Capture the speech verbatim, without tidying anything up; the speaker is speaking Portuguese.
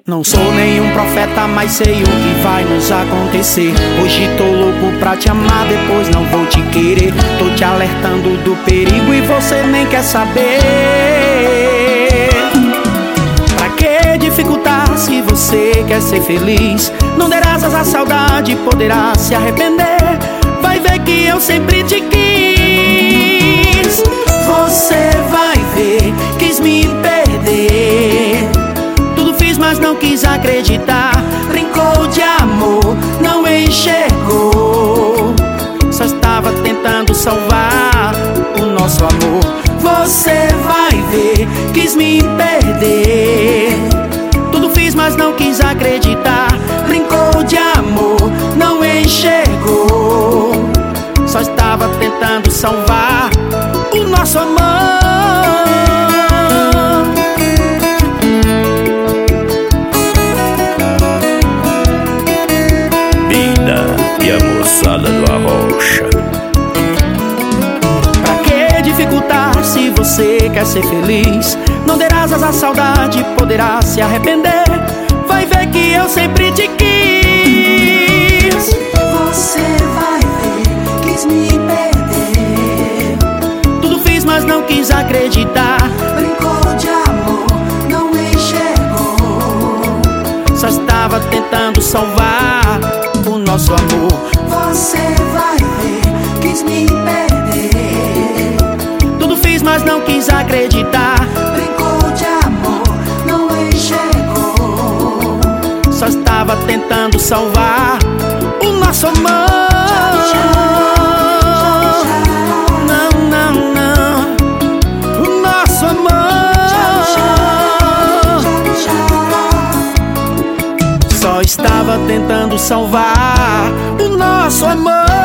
Não sou nenhum profeta, mas sei o que vai nos acontecer. Hoje tô louco pra te amar, depois não vou te querer. Tô te alertando do perigo e você nem quer saber. Pra que dificultar se você quer ser feliz? Não der asas à saudade, poderá se arrepender. Vai ver que eu sempre te quis. Você vai ver, quis me perder. Tudo fiz, mas não quis acreditar. Brincou de amor, não enxergou. Só estava tentando salvar o nosso amor. Você vai ver, quis me perder. Tudo fiz, mas não quis acreditar. Brincou de amor, não enxergou. Só estava tentando salvar o nosso amor. E a moçada do Arrocha. Pra que dificultar se você quer ser feliz? Não der asas à saudade, poderá se arrepender. Vai ver que eu sempre te quis. Você vai ver, quis me perder. Tudo fiz, mas não quis acreditar. Brincou de amor, não enxergou. Só estava tentando salvar o nosso amor. Você vai ver, quis me perder. Tudo fiz, mas não quis acreditar. Brincou de amor, não enxergou. Só estava tentando salvar o nosso amor. Não, não, não. O nosso amor. Só estava tentando salvar o nosso amor.